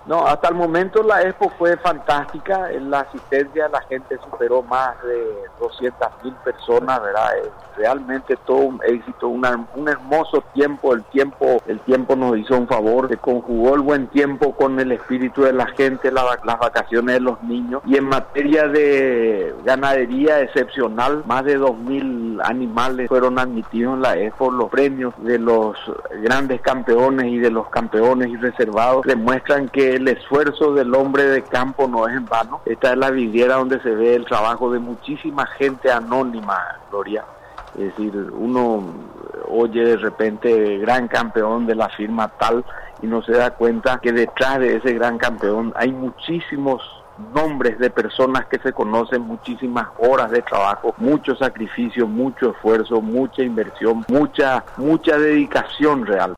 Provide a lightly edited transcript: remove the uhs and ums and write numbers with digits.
No, hasta el momento la Expo fue fantástica, la asistencia de la gente superó más de 200.000 personas, ¿verdad? Es realmente todo un éxito, un hermoso tiempo, el tiempo nos hizo un favor, se conjugó el buen tiempo con el espíritu de la gente, las vacaciones de los niños, y en materia de ganadería excepcional, más de 2.000 animales fueron admitidos en la Expo. Los premios de los grandes campeones y de los campeones y reservados demuestran que el esfuerzo del hombre de campo no es en vano. Esta es la vidriera donde se ve el trabajo de muchísima gente anónima, Gloria. Es decir, uno oye de repente gran campeón de la firma tal y no se da cuenta que detrás de ese gran campeón hay muchísimos nombres de personas que se conocen, muchísimas horas de trabajo, mucho sacrificio, mucho esfuerzo, mucha inversión, mucha dedicación real.